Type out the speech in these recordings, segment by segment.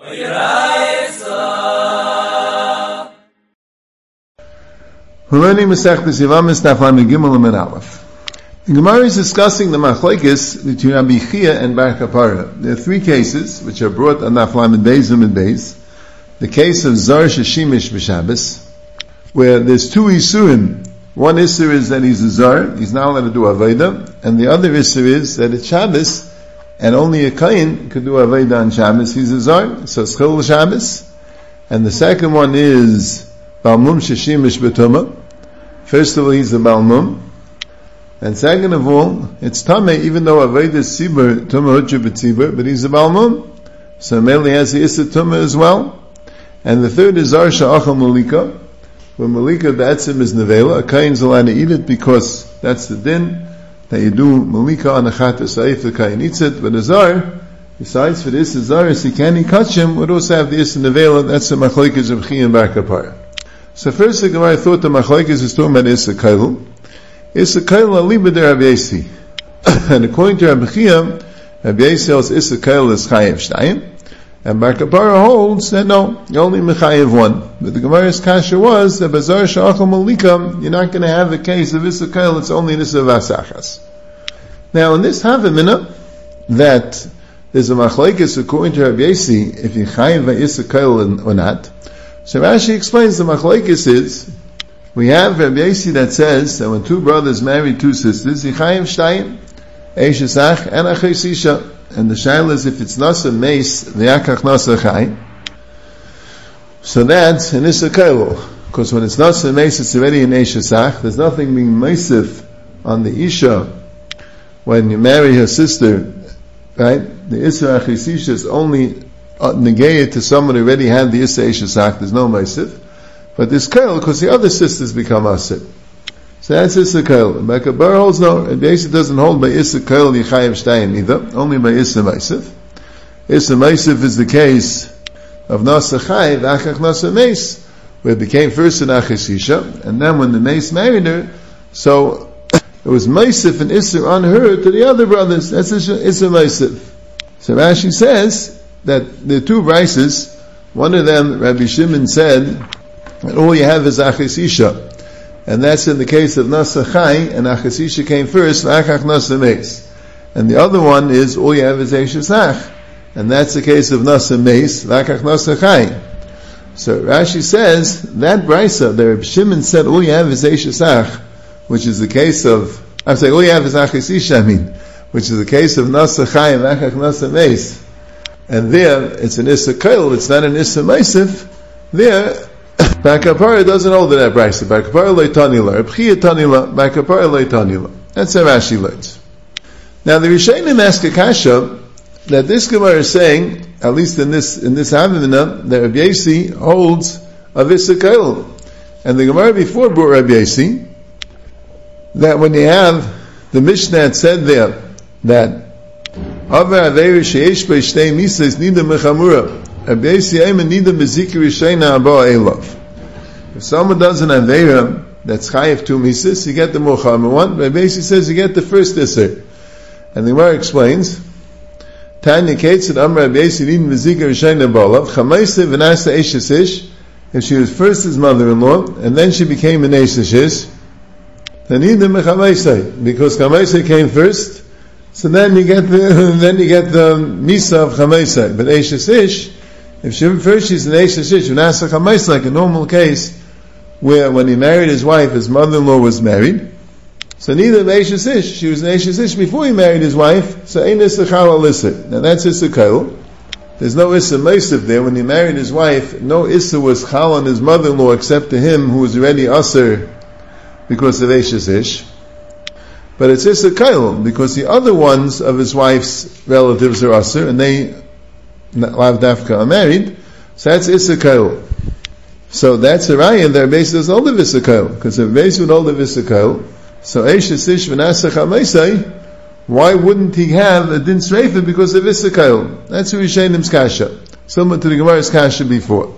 We're learning Masechtas Yevamos Daf Lamed Gimel Amud Aleph. The Gemara is discussing the machlokes between Rabbi Chia and Bar Kapara. There are three cases which are brought on Daf Lamed Beis and Beis. The case of Zar Sheshimish B'Shabbos, where there's two Isurim. One Isur is that he's a Zar, he's not allowed to do Aveda, and the other Isur is that it's Shabbos, and only a Kain could do Aveda on Shabbos. He's a Zar, so it's Chil Shabbos. And the second one is Balmum Sheshimish B'Tumah. First of all, he's a Balmum. And second of all, it's Tameh, even though Aveda is Tzibur, Tumah Hutcha B'Tzibur, but he's a Balmum. So mainly has the Issa Tumah as well. And the third is Zar Sha'achal Malika, where Malika B'Etzim is Nevela. A Kain's allowed to eat it because that's the din, that you do Malika on a Chat Saif, the Kain eats it. But a Zar, besides for this, a Zar, if he can't eat Kachim, would also have the Issa Nevela. That's the machlokes of Chia and Bar Kapara. So first the Gemara thought the machlokes is talking about Issa Kail. Issa Kail aliba de Rabbi Yossi. And according to Rabbi Chia, Rabbi Yossi holds Issa Kail is Chayev Shtayim. And Bar Kapara holds that no, you only Mechayev one. But the Gemara's kasha was that Bazar Sha'achal Malika, you're not going to have a case of Issa Kail, it's only an Issa Vasachas. Now in this Havamina, that there's a machlokes according to Rabbi Yossi, if you Chayev by Issa Kail or not. So Rashi explains the machlokes is, we have Rabbi Yossi that says that when two brothers marry two sisters, Yichayim Shtayim, Eishesach and Achesisha. And the shaila is if it's Nasa Meis, V'yakach Nasa Chai. So that's an Issa Kailo. Because when it's Nasa Meis, it's already an Eishesach. There's nothing being Meisif on the Isha when you marry her sister, right? The Issa Achesisha is only negated to someone who already had the Issa Eishesach. There's no Meisif. But this Kail, because the other sisters become Asir. So that's Issa Kail. Bar Kapara holds no, it basically doesn't hold by Issa Kail Yichayev Shtayim either, only by Issa Meisif. Issa Meisif is the case of Nasa Chayev, Achach Nasa Meis, where it became first an Achesisha, and then when the Meis married her, so it was Meisif and Issa on her to the other brothers. That's Issa Meisif. So Rashi says that the two brises, one of them, Rabbi Shimon said, that all you have is Achesisha. And that's in the case of Nasa Chai, and Achesisha came first, V'achach Nasa Meis. And the other one is, all you have is Eishesach. And that's the case of Nasa Meis, V'achach Nasa Chai. So Rashi says, that brisa, the Reb Shimon said, all you have is Eishesach, which is the case of, I'm saying, all you have is Achesisha, which is the case of Nasa Chai, V'achach Nasa Meis. And there, it's an Issa Kail, it's not an Issa Meisif. There, Bar Kapara doesn't hold to that brisa. Bar Kapara leitanila, Reb Chia tanila, Bar Kapara leitanila. That's how Rashi learns. Now the Rishonim ask a kasha that this Gemara is saying, at least in this Havamina, that Rabbi Yossi holds of Issa Kail. And the Gemara before brought Rabbi Yossi that when you have the Mishnah that said there that Avar Aveir Sheish Bei Shtei Misas Nida Mechamura Rabbi Yossi Eimen Nida Bezikri Rishayna Abba Eilav. If someone does an Aveira that's Chayev two Misas, you get the Mochamer one. Rabbi Yossi says you get the first Isser. And the Gemara explains, Tanya Ketzad Amar Rabbi Yossi Nida Bezikri Rishayna Abba Eilav Chamaisa V'nasa Eishes Ish. If she was first his mother-in-law, and then she became an Eishes Ish, then Nida Mechamaisa, because Chamaisa came first, so then you get the Misa of Chamaisa. But Eishes Ish, if first she's an Eishes Ish, V'nasa Chamaisa, like a normal case, where when he married his wife, his mother-in-law was married. So neither of Eishes Ish, she was an Eishes Ish before he married his wife, so Ein Issa Chal Al Issa. Now that's Issa Kail. There's no Issa Meisif there. When he married his wife, no Issa was Chal on his mother-in-law except to him who was already Aser because of Eishes Ish. But it's Issa Kail, because the other ones of his wife's relatives are Aser, and they, Lav Dafka, are married, so that's Issa Kail. So that's a raya that Rebbeis doesn't hold of Issa Kail, because if Rebbeis would hold of Issa Kail, so Eishes Ish V'nasa Chamaisai, why wouldn't he have a din sreifa because of Issa Kail? That's a Rishenim's kasha, similar to the Gemara's kasha before.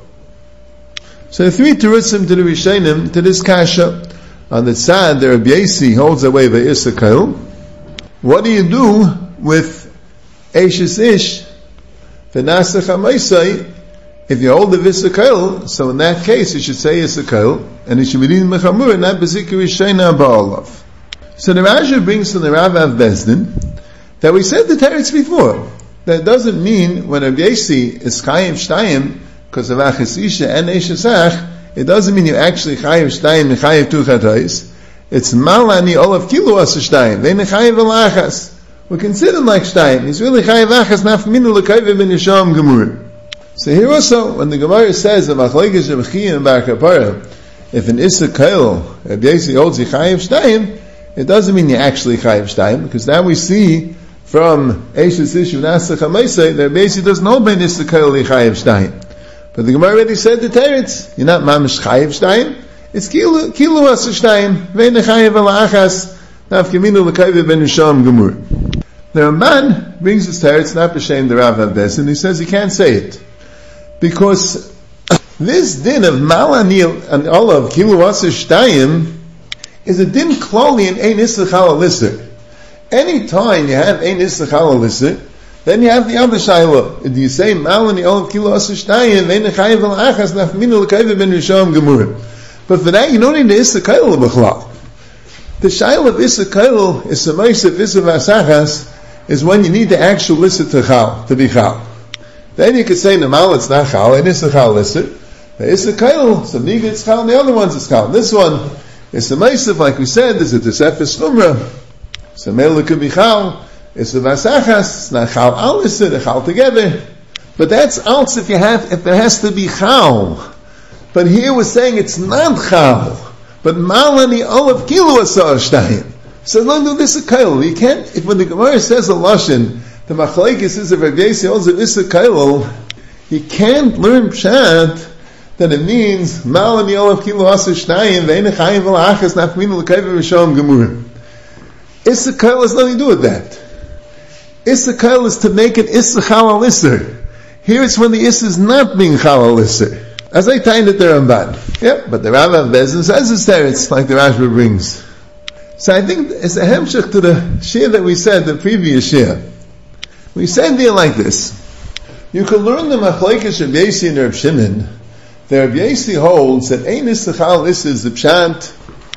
So the three terutzim to the Rishenim, to this kasha, on the tzad, the Rabbi Yossi holds away by Issa Kail. What do you do with Eishes Ish, V'nasa Chamaisai, If you hold the V'Sakail, so in that case you should say Yisakail, and it should be Din Mechamur, and not Bezikir Yishayna Ba'alav. So the Rashi brings from the Rav Av Bezdin, that we said the teretz before. That doesn't mean when a Yesi is Chayim Shtayim, because of Achis Isha and Eshesach, it doesn't mean you actually Chayim Shtayim and Chayim Tu Chatayis. It's Malani Olav Kilu Asa Shtayim, Vein Chayim Velachas. We're considered like Shtayim. He's really Chayim Achas, Nafminu L'Kayve Ben Yisham Gemur. So here also, when the Gemara says, the Machlekes Shebechiyah and Bar Kapara, if an Issa Kail, a Yesi holds Chayim Shtayim, it doesn't mean you actually Chayim Shtayim, because now we see from Eishes Ishu Nasa Chamaisei that Beisi doesn't hold by Issa Kail Chayim Shtayim. But the Gemara already said the teretz. You're not mamish chayiv shtayim. It's kilu asa shtayim. Vein chayiv ala achas. Nafkeminu l'kayve ben Yisham gemur. The Ramban brings his teretz not b'shem the Rav Avdes, and he says he can't say it because this din of malanil and olav kilu asa shtayim is a din kloli in ein isachal alisser. Any time you have ein isachal alisser, then you have the other shayla. Do you say malani olav kilo asa shtayim ve'en chayiv al achas nafminu l'kayve ben Yisham gemur? But for that you don't need the issa kail b'chlal. The shayla of issa kail is semaisa issa v'asachas is when you need the actual issa to be chal. Then you could say namal it's not chal and issa chal issa. The issa kail some niga it's chal and the other ones it's chal. This one is semaisa like we said. There's a tesefes chumra. Semela could be chal. It's the vasachas, it's not chal al issa, they're chal together. But that's also if there has to be chal. But here we're saying it's not chal. But malani olav kilu asar shtayim. So don't do this a kail. You can't, when the Gemara says a lashon, the machlekes is a Rav Yesi also this a kail, you can't learn pshat that it means malani olav kilu asar shtayim ve'en chayim v'la'achas nafminu l'kayve v'sham gemur. Issa kail has nothing to do with that. Issa kail is to make it issa chalal isser. Here it's when the issa is not being chalal isser. As I find it, the Ramban. Yep, but the Rav Av Bezdin says it's there. It's like the Rashba brings. So I think it's a hemshech to the shir that we said, the previous shir. We said there like this. You can learn the machlekes Rav Yesi and Rav Shimon. The Rav Yesi holds that ein issa chalal isser is the pshat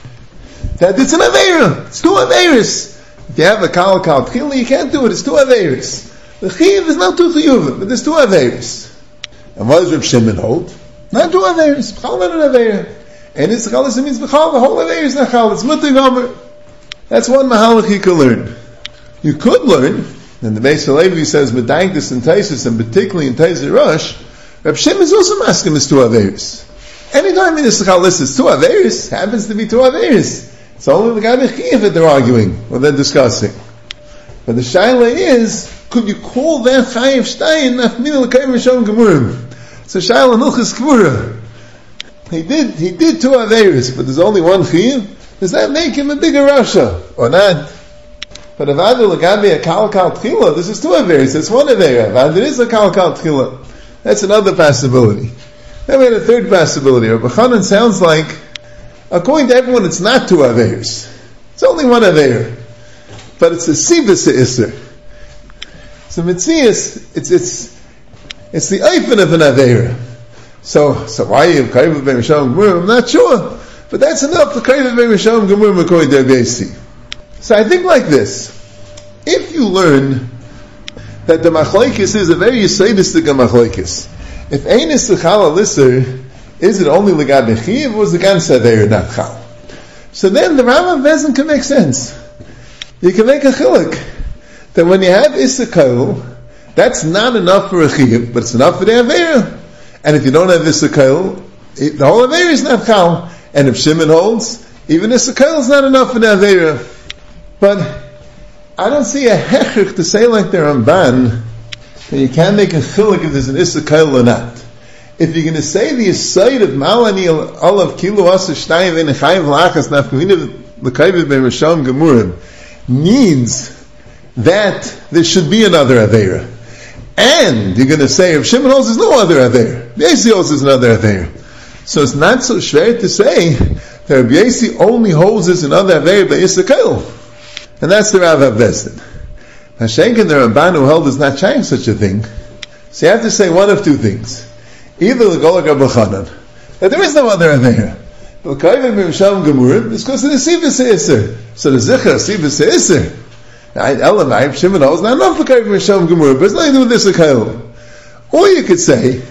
that it's an aveira. It's two aveiras. If you have a kal tchila, you can't do it. It's two aveiras. The chiv is not two chiyuvim, but there's two aveiras. And what does Reb Shimon hold? Not two aveiras. B'chal not an aveira. And it's chal, it means b'chal, the whole aveira is not chal. It's mutter gomer. That's one mahalach you could learn. You could learn, and the Beis Halevi says, Medagdus and Taisus, and particularly in Taisus Rosh, Reb Shimon is also masking as two aveiras. Anytime in this chal list is two aveiras, happens to be two aveiras. It's only the guy Mechiv that they're arguing, or they're discussing. But the shaila is, could you call that Chayiv Shtayim Nafminu L'Kayim Rishon Gemurim? So shaila Milchus Kvura. He did two Averis, but there's only one Chayiv. Does that make him a bigger Rasha? Or not? But if Adu L'Gabi a Kal Tchila, this is two Averis, that's one Avera. If Adu is a Kal Tchila, that's another possibility. Then we had a third possibility. Rabbi Chanan sounds like, according to everyone, it's not two Averis. It's only one Aveir. But it's a Sivas Isser. So Mitzias, it's the Eifen of an Aveir. So why are you Kayv Ben Rishon Gemur? I'm not sure. But that's enough for Kayv Ben Rishon Gemur according to Rav Yesi. So I think like this. If you learn that the Machlekes is a very Yisayistic Machlekes, if Ein is the Chal Alisser, is it only L'gad Mechiv or is the Gans Aveir not Chal? So then the Rav Bezdin can make sense. You can make a chiluk that when you have Issachar, that's not enough for a chiv, but it's enough for the Aveira. And if you don't have Issachar, the whole Aveira is not chal. And if Shimon holds, even Issachar is not enough for the Aveira. But I don't see a hechich to say like the Ramban that you can't make a chiluk if there's an Issachar or not. If you're going to say the aside of Malani Olav Kilu Asa Shtayim Ve'en Chayim V'Lachas Nafkamina L'Kayv Ben Rishon Gemurim means that there should be another Aveira. And you're going to say, if Shimon holds, there's no other Aveira. Yesi holds, there's another Aveira. So it's not so schwer to say that Yesi only holds there's another Aveira by Issachar. And that's the Rav Bezdin. Hashenk and the Ramban who held is not trying such a thing. So you have to say one of two things. either l'golak or b'chanan. That there is no other aveira. L'kayvim b'misham gemurim is because of the sivus iser. So the zichar sivus iser. Elamai Shimon is not enough l'kayvim b'misham gemurim, but it's nothing to do with this l'kayvim. Or you could say,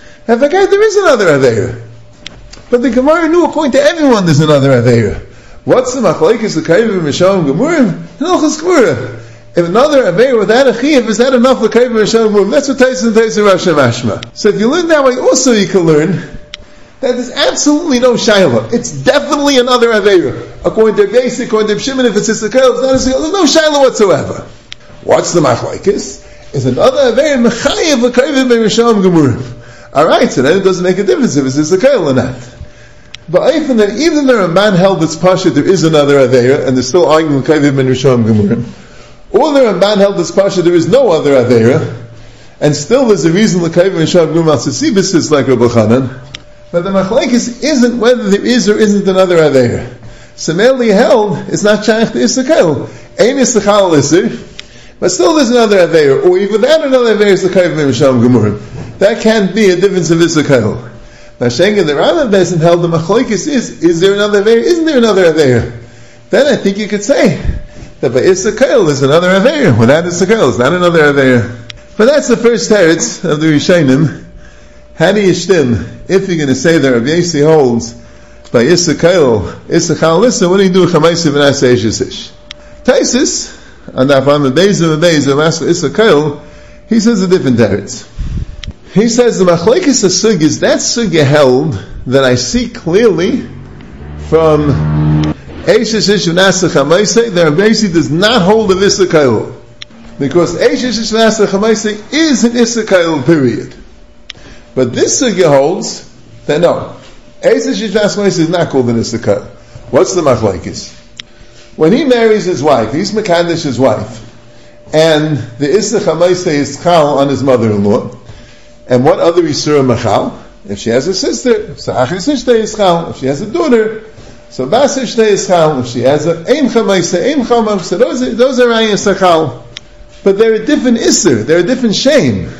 there is another aveira. But the Gemara knew according to everyone there's another aveira. What's the machlekes l'kayvim b'misham gemurim? Hilchos Gemara. If another aveira without a chiyuv, is that enough l'kayvim b'misham gemurim? That's what Taisus and Taisus Rav Shemashma. So if you learn that way, also you can learn that there's absolutely no shayla. It's definitely another aveira. According to basic, according to Shimon, if it's a sekayl, there's no shayla whatsoever. What's the machlekes? Is another aveira mechayev l'kayvim b'misham gemurim? Alright, so then it doesn't make a difference if it's a sekayl or not. But even that, even though a man held its pasha, there is another aveira, and there's still arguing l'kayvim b'misham gemurim. Or there a man held its pasha, there is no other aveira, and still there's a reason l'kayvim b'misham gemurim al sisibis is like Rabbi Chanan. But the machlekes isn't whether there is or isn't another aveira. So merely held, it's not shaykh to isakal. Ein isakal isir, but still there's another aveira, or even that another aveira is l'kayvim b'misham gemurim. That can't be a difference of isakal. Now Shengen, the Rambam doesn't held the machlekes is there another aveira? Isn't there another aveira? Then I think you could say that by isakal is another aveira. Without isakal is not another aveira. But that's the first teretz of the Rishonim. How do you shtim? If you're going to say that Rabbi Yossi holds by Issachal Lissa, what do you do with Chamaisiv and Asayishisish? Taisus, on that one, Bebezer, Master Issachal, he says a different teretz. He says the Machlekes Asug is that sugya held that I see clearly from Eishisish and Asa Chamaiseh that Rabbi Yossi does not hold of Issachal. Because Eishisish and Asa Chamaiseh is an Issachal period. But this sugya holds that no, Eishisish and Asa Chamaiseh is not called an Issachal. What's the Machlekes? When he marries his wife, he's Mekadesh his wife, and the Issa Chamaiseh is Chal on his mother-in-law. And what other Yisura Machal? If she has a sister, so Achis Ishtei is Chal. If she has a daughter, so Bas Ishtei is Chal. If she has a Ein Chamaiseh, Ein Chamam, so those are Rayas Chal. But they're a different Isser, they're a different shame.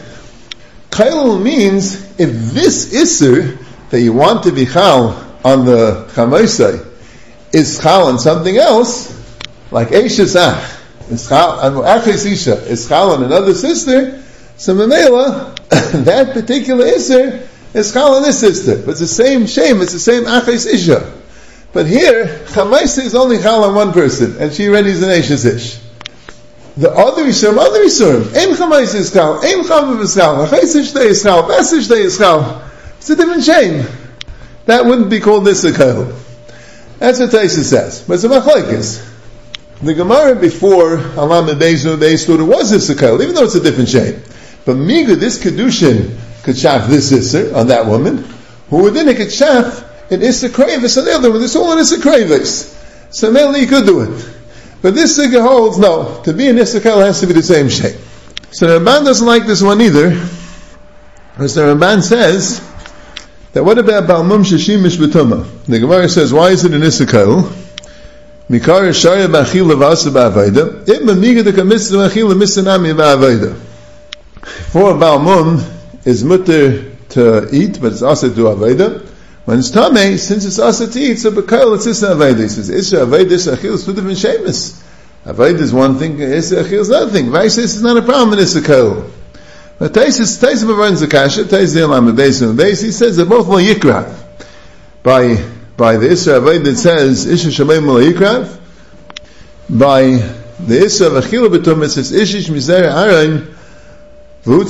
Chayil means, if this Isser that you want to be Chal on the Chamaiseh is Chal on something else, like Eishes Ach, is Chal on Achis Isha, is Chal on another sister, so Mamela, that particular Isser is Chal on this sister. But it's the same shame, it's the same Achis Isha. But here, Chamaiseh is only Chal on one person, and she already is an Eishes Ish. The other Yisurim, Ein Chamaiseh is Chal, Ein Chamav is Chal, Achis Ishtei is Chal, Bas Ishtei is Chal. It's a different shame. That wouldn't be called this a Chal. That's what Taisa says. But it's a Machlekes. The Gemara before Alam Beis thought it was this a Chal, even though it's a different shame. But Miga, this Kedushin could shaf this Isser on that woman, who within it could shaf an Isser Kravis on the other one. It's all an Isser Kravis. So mainly you could do it. But this Sigga holds, no, to be an Isser Kravis has to be the same shape. So the Ramban doesn't like this one either, because the Ramban says that what about Balmum Shashim Mishbetuma? The Gemara says, why is it an Isser Kravis? Mikar Shaya Bachil Vasa Ba'avaida, Ibn Miga the Kamitzah Bachil Misanami Ba'avaida. For Balmum is mutter to eat, but it's also to Avaida. When it's Tameh, since it's also to eat, so B'kail it's Issa Avaida. He says, Issa Avaida, Issa Achil is two different shemus. Avaida is one thing, Issa Achil is another thing. Vaisa is not a problem in Issa Kail. But Taisa B'varn Zakasha, Taisa Elam Beis, he says they're both Lo Yikrav. By the Issa Avaida it says, Isha Shamayim Lo Yikrav. By the Issa of Achil B'tum it says, Ishish Mizer Arayin, and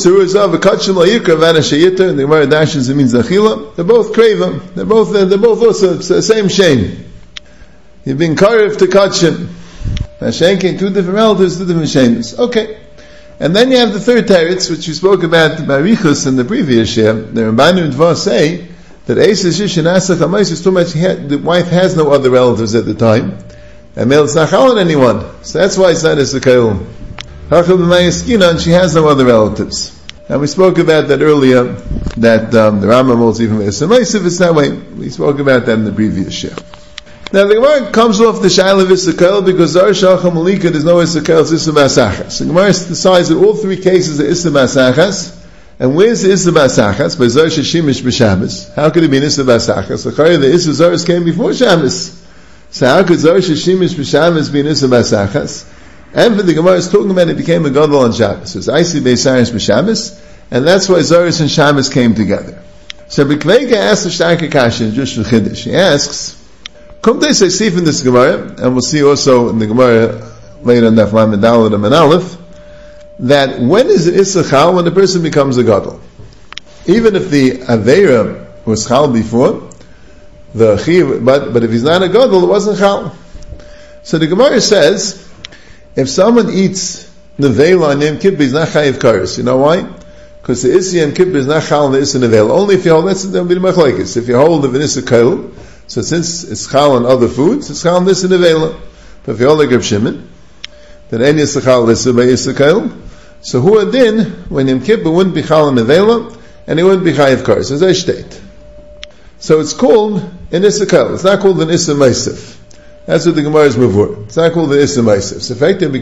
the Gemara dashes it means achila. They're both kreva. They're both also the same shame. You've been karif to kachim. Hashenkin, two different relatives, two different shames. Okay. And then you have the third teretz, which we spoke about by Richus in the previous year. The Rambanu Dvar say that Eishes Ish and Asa Chamais is too much. The wife has no other relatives at the time, and male is not chalon anyone. So that's why it's not as a kail. And she has no other relatives. And we spoke about that earlier, that the Rambam holds even if it's that way. We spoke about that in the previous year. Now the Gemara comes off the Shaila of Issachel because Zar Shalcha Malika there's no Issachel, it's Issa Masachas. The Gemara decides that all three cases are Issa Masachas, And where's the Issa B'Asachas? By Zor Sheshimish B'Shabbos. How could it be an Issa B'Asachas? The Issa Zoros came before Shabbos. So how could Zor Sheshimish B'Shabbos be an Issa B'Asachas? And for the Gemara is talking about it became a Gadol on Shabbos. So it's Isi B'Sarish B'Shabbos, and that's why Zoros and Shabbos came together. So B'Kvega asks the Shtarka Kasha in Jush V'Chiddush. He asks, Kumtei Seisif in this Gemara, and we'll see also in the Gemara later in Daf Lamed Daled and Aleph, that when is it Issa Chal? When the person becomes a Gadol. Even if the Aveira was Chal before, the Chiv, but if he's not a Gadol, it wasn't Chal. So the Gemara says, if someone eats Nevela on Yom Kippur, he's not Chayiv Kares. You know why? Because the Issa Yom Kippur is not Chal on the Issa Nevela. Only if you hold, that's the Machlekes. If you hold the Issa Kail, so since it's Chal on other foods, it's Chal on the Issa Nevela. But if you hold like Reb Shimon, then any Issa Chal Issa by Issa Kail, so who adin, when Yom Kippur wouldn't be Chal on Nevela, and he wouldn't be Chayiv Kares, as I state. So it's called an Issa Kail. It's not called an Issa Meisif. That's what the Gemara is mavur. It's not called the Issa Meisif. So effectively,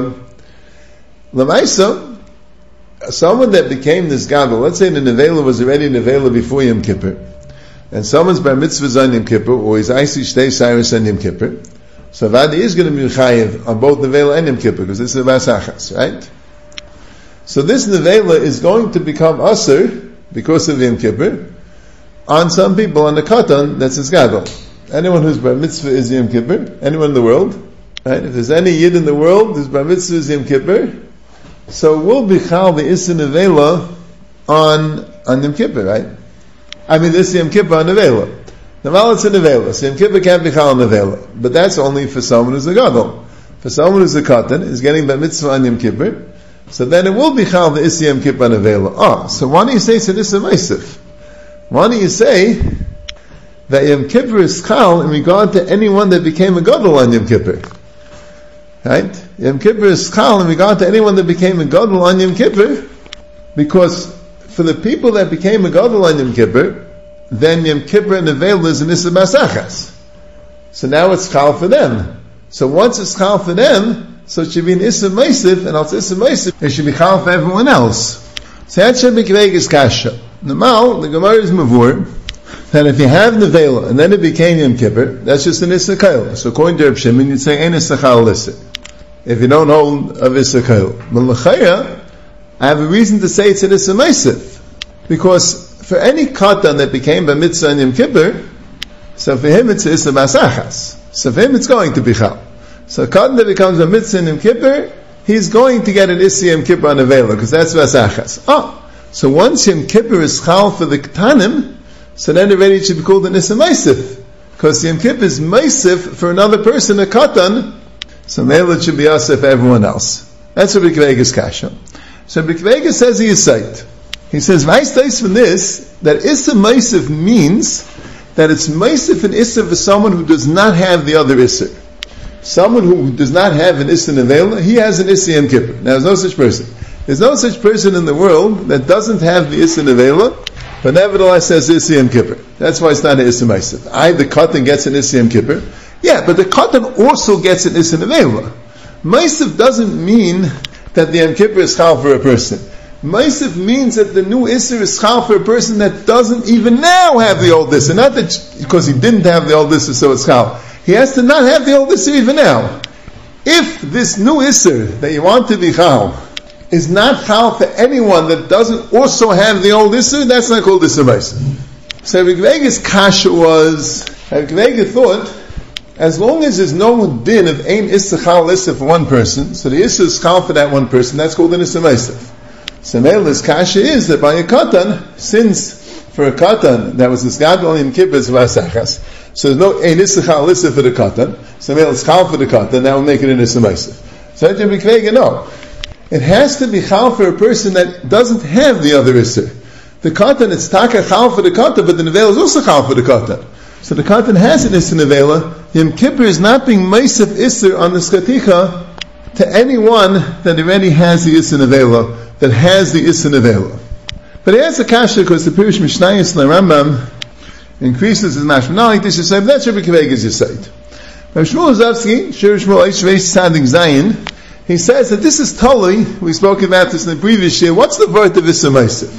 Lamaisa, someone that became this Gadol, let's say the Nevela was already Nevela before Yom Kippur, and someone's bar mitzvah on Yom Kippur, or he's Isi Shtei Cyrus on Yom Kippur, so Vadi is going to be Chayiv on both Nevela and Yom Kippur, because this is the Basachas, right? So this Nevela is going to become Asur, because of Yom Kippur, on some people, on the Katan, that's his Gadol. Anyone who's bar mitzvah is Yom Kippur, anyone in the world, right? If there's any Yid in the world who's bar mitzvah is Yom Kippur, so we'll be Chal the Issa Nevela on Yom Kippur, right? I mean, this Yom Kippur on Nevela. Now it's a Nevela, so Yom Kippur can't be Chal on Nevela. But that's only for someone who's a Gadol. For someone who's a Katan, is getting bar mitzvah on Yom Kippur, so then it will be Chal the Issa Yom Kippur on Nevela. So why don't you say it's an Issa Meisif? Why don't you say that Yom Kippur is Chal in regard to anyone that became a Gadol on Yom Kippur? Right? Yom Kippur is Chal in regard to anyone that became a Gadol on Yom Kippur, because for the people that became a Gadol on Yom Kippur, then Yom Kippur and Nevela is an Issa B'Asachas. So now it's Chal for them. So once it's Chal for them, so it should be an Issa Meisif, and also Issa Meisif, it should be Chal for everyone else. So that should be Kvegas Kasha. Now, the Gemara is Mavur, that if you have Nevela, and then it became Yom Kippur, that's just an Issa Kail. So according to Reb Shimon, you'd say, Ein Issa Chal Issa. If you don't hold of Issa Kail. But L'chaya, I have a reason to say it's an Issa Meisif. Because for any Katan that became Bar Mitzvah on Yom Kippur, so for him it's Issa B'Asachas. So for him it's going to be Chal. So a Katan that becomes Bar Mitzvah on Yom Kippur, he's going to get an Issa Yom Kippur on Nevela, because that's B'Asachas. So once Yom Kippur is Chal for the Ketanim, so then already it should be called an Issa Meisif. Because Yom Kippur is Meisif for another person, a Katan, so Mela it should be Asif for everyone else. That's what B'Kvegas Kasha. So B'Kvegas says he is Sait. He says, Vice takes from this, that Issa Meisif means that it's Meisif and Issa for someone who does not have the other Issa. Someone who does not have an Issa Nevela, he has an Issa Yom Kippur. Now there's no such person. There's no such person in the world that doesn't have the Issa Nevela, but nevertheless has Issa Yom Kippur. That's why it's not an Issa Meisif. The Katan gets an Issa Yom Kippur. Yeah, but the Katan also gets an Issa Nevela. Meisif doesn't mean that the Yom Kippur is Chal for a person. Meisif means that the new Issa is Chal for a person that doesn't even now have the old Issa. Not that because he didn't have the old Issa, so it's Chal. He has to not have the old Issa even now. If this new Issa that you want to be Chal is not Chal for anyone that doesn't also have the old Issa, that's not called Issa Meisif. So B'Kvegas Kasha was, B'Kvegas thought, as long as there's no din of Ein Issa Chal Issa for one person, so the Issa is Chal for that one person, that's called an Issa Meisif. So Mela's Kasha is that by a Katan, since for a Katan that was this Gadol in Kippur's Vasachas, so there's no Ein Issa Chal Issa for the Katan, so Mela's Chal for the Katan, that will make it an Issa Meisif. So that's B'Kvegas, no. It has to be Chal for a person that doesn't have the other Issa. The Katan, it's Taka Chal for the Katan, but the Nevela is also Chal for the Katan. So the Katan has an Issa Nevela. Yom Kippur is not being Meisif Issa on the Skaticha to anyone that already has the Issa Nevela, that has the Issa Nevela. But he has a kasha because the Pirush Mishnayos and the Rambam increases his mashma. Not like this, you say, but that's Rabbi Kvegas you say. Rav Shmuel Zovsky, Shir Shmuel Eish Reish Tzadik Zayin, he says that this is Tali. We spoke about this in the previous year. What's the word of Issa Meisiv?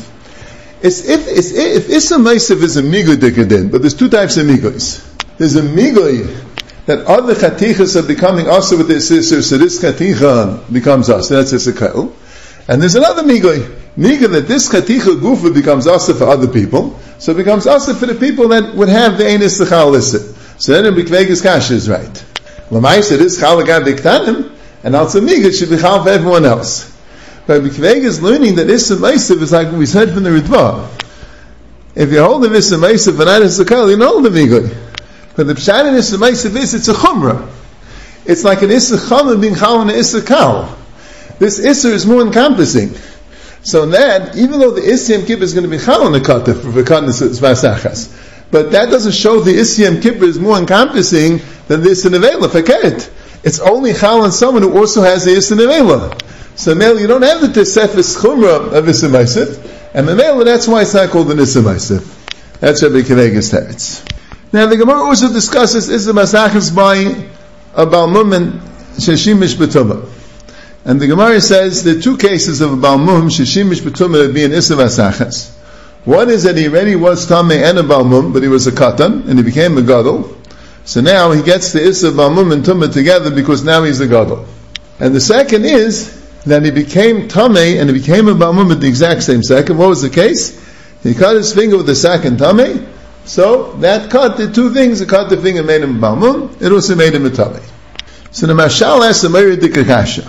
If Issa Meisiv is a Migoy Dikadin, but there's two types of Migoys. There's a Migoy that other Chatichas are becoming also with this Issa, so this Chaticha becomes us. That's Issa Kail. And there's another Migoy that this Chaticha Gufa becomes Asa for other people, so it becomes Asa for the people that would have the Ein Issa Chal Issa. So then the Bikvegas Kasha is right. L'maisa, this Chal Agad Diktanim, and also Migoy should be Chal for everyone else. But Bikvegas is learning that Issa Meisiv is like we said from the Ritva. If you hold the Issa Meisiv and not Issa Kal, you don't hold the Migoy. But the Pshat in Issa Meisiv is, it's a Chumrah. It's like an Issa Chumrah being Chal and an Issa Kal. This Issa is more encompassing. So that, even though the Issa Yom Kippur is going to be Chal on the Kataf, for Katnas Vasachas, but that doesn't show the Issa Yom Kippur is more encompassing than the Issa Nevela. Forget. It's only Chal on someone who also has the Issa Nevela. So Mel, you don't have the Tesefes Chumrah of Issa Meisiv, and Mel, that's why it's not called an Issa Meisiv. That's Rabbi Kivegas teretz. Now the Gemara also discusses Issa Masachas by a Balmum and Sheshimish B'tumah. And the Gemara says there are two cases of a Balmum, Sheshimish B'tumah, that be an Issa Masachas. One is that he already was Tameh and a Balmum, but he was a Katan, and he became a Gadol. So now he gets the Issa Balmum and Tumah together because now he's a Gadol. And the second is that he became Tameh and he became a Balmum at the exact same second. What was the case? He cut his finger with the second Tameh, so that cut did two things. It cut the finger, made him a Balmum, it also made him a Tameh. So the Mashal asks the Meir Dikakasha.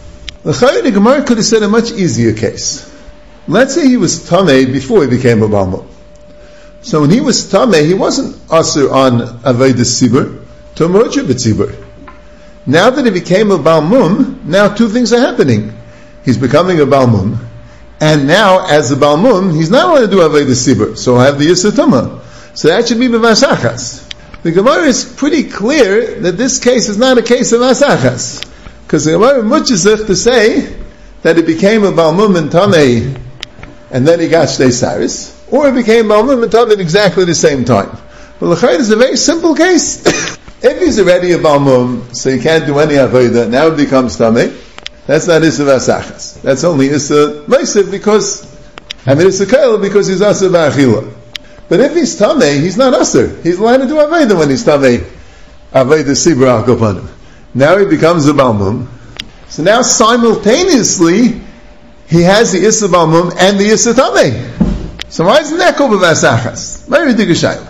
The Gemara could have said a much easier case. Let's say he was Tameh before he became a Balmum. So when he was Tameh, he wasn't Asur on Avodas Tzibur, Tomocha B'Tzibur. Now that he became a Balmum, now two things are happening. He's becoming a Balmum, and now as a Balmum, he's not allowed to do Avodas Tzibur, so he'll have the Issa Tumah. So that should be B'Vasachas. The Gemara is pretty clear that this case is not a case of Vasachas. Because the Gemara Muchizich to say that he became a Balmum and Tameh, and then he got Shtei Saris, or he became Balmum and Tameh at exactly the same time. But L'chayr is a very simple case. If he's already a Balmum, so he can't do any Avodah, now it becomes Tameh, that's not Issa Vasachas. That's only Issa Meisiv because, Issa Kail because he's Asa Ba'achila. But if he's Tameh, he's not Asr. He's allowed to do Avodah when he's Tameh. Avodah Sibra Al Kopanim. Now he becomes a Balmum. So now simultaneously, he has the Issa Balmum and the Issa Tameh. So why isn't that called B'Vasachas? Very digashayla.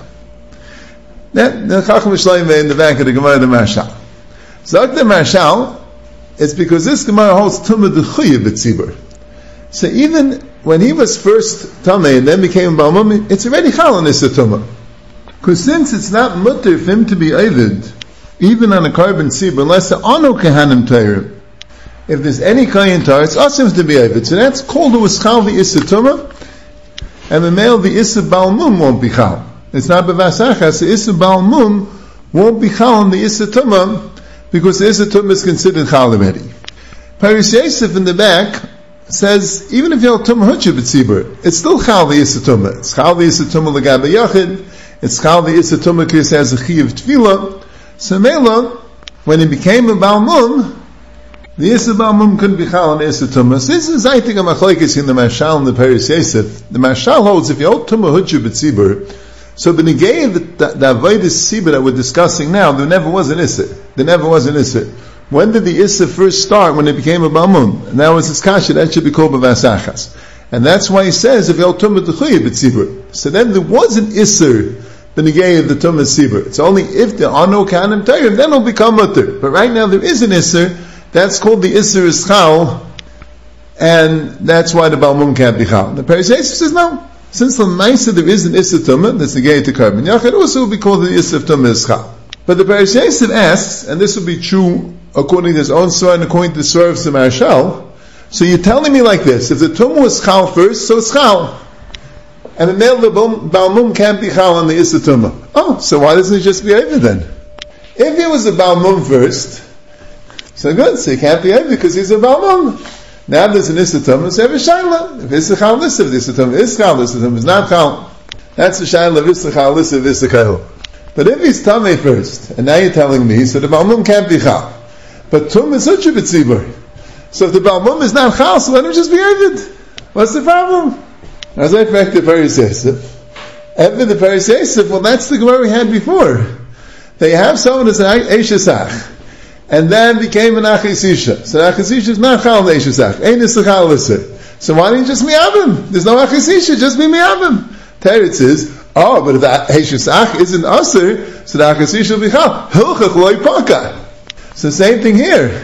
That the Chacham Shloimeh in the back of the Gemara the Marshal. Zok the Marshal, it's because this Gemara holds Tumah D'Chuya B'Tzibur. So even when he was first Tameh and then became Balmum, it's already Chal on Issa Tumah. Because since it's not mutter for him to be Ovid, even on a carbon tzibur, unless there are no Kahanim Torah, if there's any Kayan Torah, it's awesome to be Ovid. So that's called the Chal the Issa Tumah, and the male the Issa Balmum won't be Chal. It's not B'Vasachas, the Issa Balmum won't be Chal on the Issa Tumah, because the Issa Tumah is considered Chal already. Paris Yosef in the back says, even if you have Tumah Hutcha B'Tzibur, it's still Chal the Issa Tumah. It's Chal the Issa Tumah L'Gab Yachid, it's Chal the Issa Tumah because it has a Chi of Tefillah. So Mela, when he became a Balmum, the Issa Balmum couldn't be Chal on the Issa Tumah. So this is, I think, a machlokes in the Mashal and the Paris Yosef. The Mashal holds, if you hold Tumah Hutcha B'Tzibur, so the Negei, the Avodas Tzibur that we're discussing now, there never was an Issa. There never was an Issa. When did the Issa first start? When it became a Balmum. And that was his kasha, that should be called B'Vasachas. And that's why he says, if you'll Tumah D'Chuya B'Tzibur. So then there was an Issa, the Negei of the Tumah Tzibur. It's only if there are no Kahanim Torah, then it'll become mutter. But right now there is an Issa, that's called the Issa Ischal, and that's why the Balmum can't be Chal. The Paris Yosef says, no. Since the Maisa there is an Issa Tumah, that's Negei to carbon Yachid, also will be called the Issa of Tumah Ischal. But the Paris Yosef asks, and this will be true according to his own Surah and according to the Surah of the Marshal, so you're telling me like this, if the Tumah was Chal first, so it's Chal. And the male Balmum can't be Chal on the Issa Tumah. Oh, so why doesn't it just be over then? If he was a Balmum first, so good, so he can't be over because he's a Balmum. Now there's an Issa Tumah, so have a Shaila. If Issa Chal Lissa, if Issa Tumah is Chal, Issa Tumah is not Chal. That's the Shaila of Issa Chal Lissa, of Issa Chal. But if he's Tameh first, and now you're telling me, so the Balmum can't be Chal. But Tumah is such a B'Tzibur. So if the Balmum is not Chal, so let him just be Eved. What's the problem? As I fact the Paris Yosef. Eved the Paris Yosef, well that's the Gemara we had before. They have someone as an Eishesach, and then became an Achisisha. So Achisisha is not Chal the Eishesach. Ein is the Chal Lisser. So why don't you just Miyavim? There's no Achisisha, just be Miyavim. Teretz is, oh, but if the Eishesach isn't Aser, so the Achisisha will be Chal. Hilchach loy paka. So same thing here.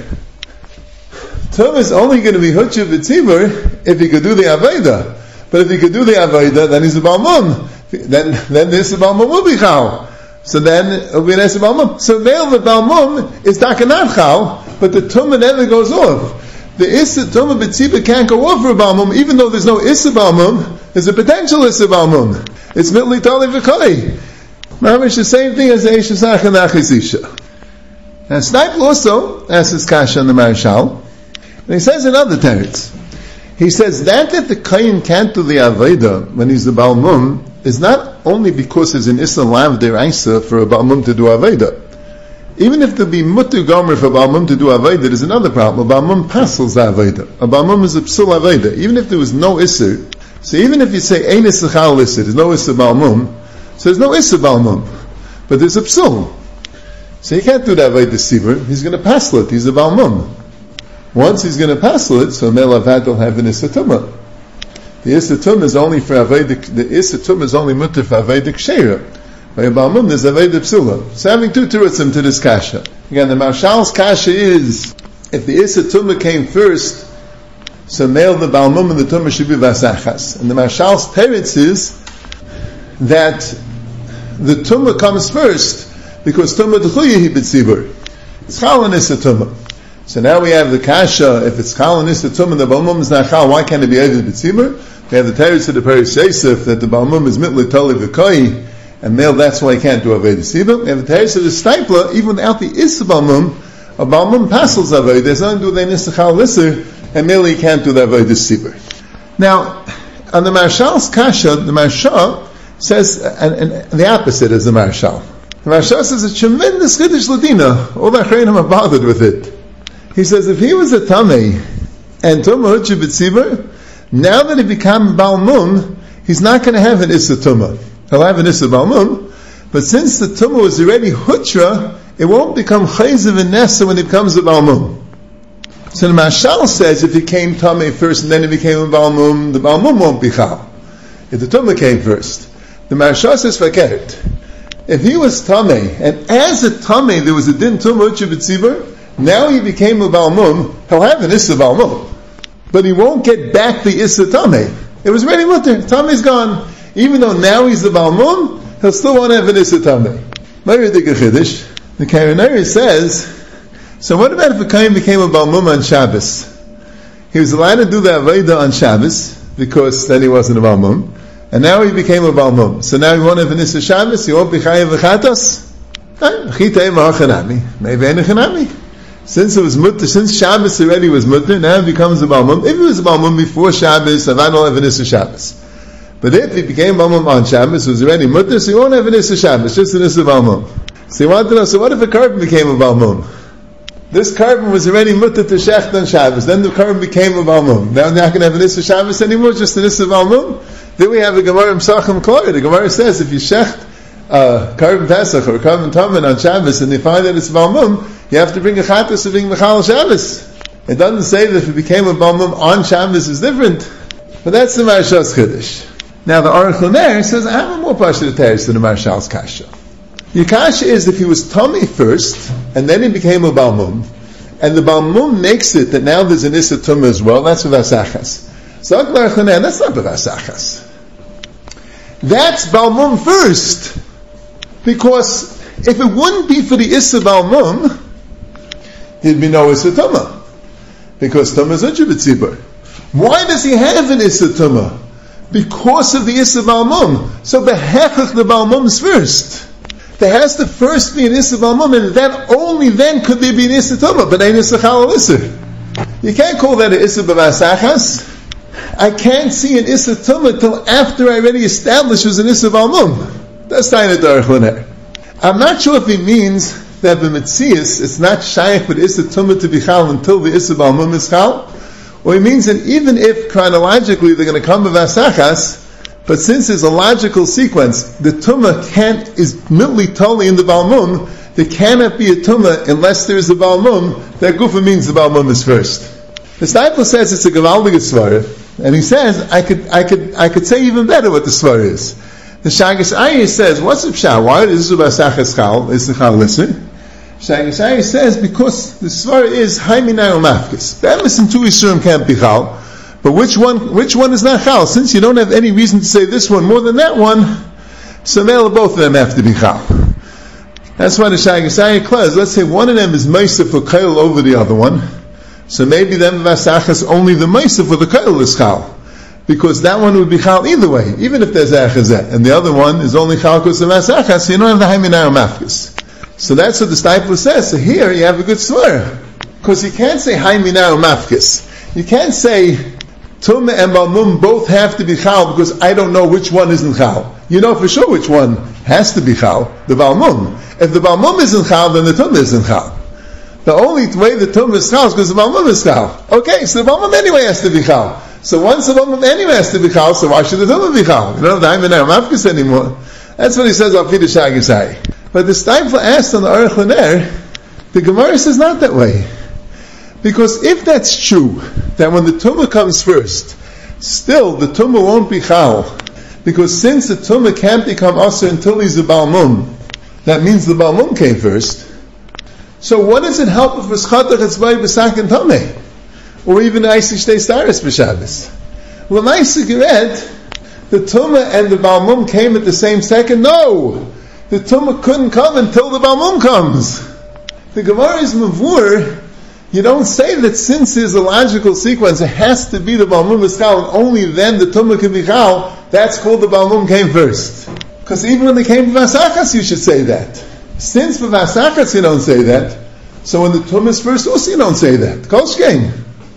Tum is only going to be Hutcha B'tzibur if he could do the Aveda. But if he could do the Aveda, then he's a Balmum. Then this Balmum will be Chal. So then it'll be an Esa Balmum. So now the Balmum is Dakanat Chal, but the Tumah never goes off. The Issa Tumah B'tzibur can't go off for a Balmum, even though there's no Issa Balmum, there's a potential Issa Balmum. It's Mitli Tali V'Koi. Mamish the same thing as the Eishesach and the Achisisha. And Snipe also asks his Kasha on the Marshal. And he says another teretz. He says that the Kayin can't do the Aveda when he's the Balmum is not only because there's an Issa Lav Deraisa for a Balmum to do Aveda. Even if there be Mutter Gomer for a Balmum to do Aveda, there's another problem. A Balmum passes the Aveda. A Balmum is a Psul Aveda. Even if there was no Issa, so even if you say Ein Issa Chal Issa, there's no Issa Balmum, so there's no Issa Balmum. But there's a Psul. So he can't do that Aveda Sibur. He's going to pass it. He's a Balmum. Once he's going to pass it, so Melavad will have an Issa Tumah. The Issa Tumah is only for Aveda, the Issa Tumah is only mutter for Aveda Ksheira. By a Balmum, there's Aveda Psula. So having two terutzim to this Kasha. Again, the Marshal's Kasha is, if the Issa Tumah came first, so male the Balmum and the Tumah should be Vasachas. And the Marshal's teretz is that the Tumah comes first, because Tumah D'chuyi B'tzibur. It's Chal and Issa Tumah. So now we have the Kasha, if it's Chal and Issa Tumah, the Balmum is not Chal, why can't it be Eved B'tzibur? We have the teretz of the Paris Yosef, that the Balmum is Mitli Tali V'Koi, and male, that's why he can't do Aveda Sibur. We have the teretz of the Stipler, even without the Issa Balmum, a Balmum passes Aveda, there's nothing to do with the Issa Chal Lisser, and male, he can't do the Aveda Sibur. Now, on the Marshal's Kasha, the Marshal says, and the opposite is the Marshal. The Marshal says a tremendous Chiddush Ladina, all the Achreinim are bothered with it. He says, if he was a Tamei, and Tumah Hutcha B'tzibur, now that he become Balmum, he's not going to have an Issa Tumah. He'll have an Issa Balmum, but since the Tumah was already Hutra, it won't become Chayzev and Nessa when it becomes a Balmum. So the Mashal says, if he came Tamei first and then he became a Balmum, the Balmum won't be Chal. If the Tumah came first. The Mashal says, Fakert. If he was Tamei, and as a Tamei there was a Din Tumah Hutcha B'tzibur, now he became a Balmum, he'll have an Issa Balmum. But he won't get back the Issa Tamei. It was already mutter. Tamei's gone. Even though now he's the Balmum, he'll still want to have an Issa Tamei. The Karanari says, so what about if a Kain became a Balmum on Shabbos? He was allowed to do the Aveda on Shabbos, because then he wasn't a Balmum, and now he became a Balmum. So now he won't have an Issa Shabbos, he won't be Chayav V'chatas? Maybe ain't a Chanami. Since it was mutter, since Shabbos already was mutter, now it becomes a Balmum. If it was a Balmum before Shabbos, I don't have an Issa Shabbos. But if he became Balmum on Shabbos, it was already mutter, so he won't have an Issa Shabbos, just an Issa Balmum. So he wanted to know, so what if a carbon became a Balmum? This carbon was already mutter to Shecht on Shabbos, then the carbon became a Balmum. Now they're not going to have an Issa Shabbos anymore, just an Issa Balmum. Then we have a Gemara in Psachim Klor. The Gemara says, if you Shecht carbon Pesach or carbon Taman on Shabbos and they find that it's Balmum, you have to bring a Chatas of being Mechal Shabbos. It doesn't say that if it became a Balmum on Shabbos is different. But that's the Marshal's Chiddush. Now the Aruch LaNer says, I have a more Pashut Teretz than the Marshal's Kasha. Your Kasha is if he was Tamei first, and then he became a Balmum, and the Balmum makes it that now there's an Issa Tumah as well, that's a Vasachas. So Aruch LaNer, that's not the Vasachas. That's Balmum first. Because if it wouldn't be for the Issa Balmum, there'd be no Issa Tumah. Because Tumah is Hutcha B'tzibur. Why does he have an Issa Tumah? Because of the Issa Balmum. So the Hechach the Balmum's first. There has to first be an Issa Balmum, and that only then could there be an Issa Tumah, but ain't Issa Chal Issa. You can't call that an Issa B'vasachas. I can't see an Issa Tumah till after I already established it was an Issa Balmum. That's Tainat Aruch LaNer. I'm not sure if he means that b'metzias it's not shaykh with issa tumah to be chal until the issa balmum is chal? Or he means that even if chronologically they're going to come b'vasachas, but since there's a logical sequence, the tumah is mitli totally in the balmum, there cannot be a tumah unless there is a balmum. That gufa means the balmum is first. The Steipler says it's a gewaldige svara, and he says I could say even better what the svara is. The Shagas Aryeh says, what's the pshat? Why is this b'vasachas chal? Is the chal listen? Shagas Aryeh says because the svara is haiminai umafkis. Be'emes and two isurim can't be chal. But which one is not chal? Since you don't have any reason to say this one more than that one, so both of them have to be chal. That's why the Shagas Aryeh clause, let's say one of them is meisef for kail over the other one, so maybe then vasachas only the meisef for the kail is chal. Because that one would be chal either way, even if there's echazet, and the other one is only chal because of vasachas, so you don't have the haiminai umafkis. So that's what the Steipler says. So here you have a good svara. Because you can't say haiminai umafkis. You can't say Tumah and Balmum both have to be chal because I don't know which one isn't chal. You know for sure which one has to be chal, the Balmum. If the Balmum isn't chal, then the Tumah isn't chal. The only way the Tumah is chal is because the Balmum is chal. Okay, so the Balmum anyway has to be chal. So once the Balmum anyway has to be chal, so why should the Tumah be chal? You don't have the Haiminai Umafkis anymore. That's what he says al Pi the Shagas Aryeh. But the Steipler asked on the Aruch LaNer, the Gemara says not that way. Because if that's true, that when the Tumah comes first, still the Tumah won't be chal. Because since the Tumah can't become Asr until he's a Balmum, that means the Balmum came first. So what does it help if V'schatach etzvay b'sak and Tameh? Or even Eisik Shtei Staris b'Shabbos? Well, Eisik Red, the Tumah and the Balmum came at the same second? No! The Tumah couldn't come until the Balmum comes. The Gemara is Mavur. You don't say that since there's a logical sequence, it has to be the Balmum is chal, and only then the Tumah can be chal. That's called the Balmum came first. Because even when they came to Vasachas, you should say that. Since for Vasachas you don't say that, so when the Tumah is first also you don't say that. Kolshkein.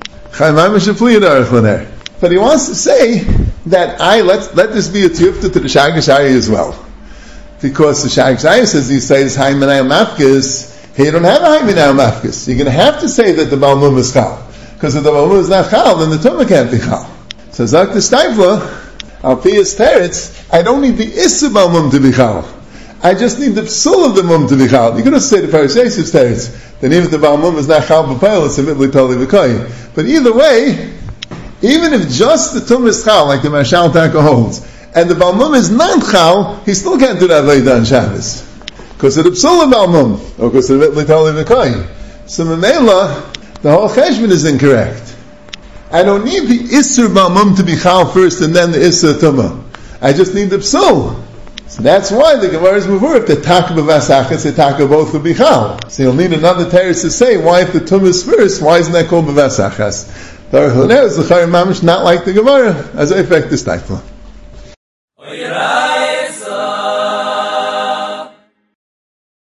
But he wants to say that let this be a tiyufta to the Shagas Aryeh as well. Because the Shagas Aryeh says he says haiminai umafkis. Here you don't have a haiminai umafkis. You're going to have to say that the Balmum is chal. Because if the Balmum is not chal, then the Tumah can't be chal. So Zak the Steipler, al pi his teretz, I don't need the issa Balmum to be chal. I just need the psul of the mum to be chal. You could also say the Parish Yosef's teretz, then even if the Balmum is not chal b'payil, it's a mitli totally v'koyin. But either way, even if just the Tumah is chal, like the Mashal Taka holds, and the Balmum is not chal, he still can't do that avodah on Shabbos. Because of the psul of Balmum, or because of the mitli totally v'koyin. So Mamela, the whole cheshbon is incorrect. I don't need the Isser Balmum to be chal first and then the Isser Tumah. I just need the psul. So that's why the Gemara is mavur. If the taka b'vasachas, the taka both will be chal. So you'll need another teretz to say why if the Tumah is first, why isn't that called b'vasachas? The Aruch LaNer is the Chayim Mamish not like the Gemara as I affect this Steipler.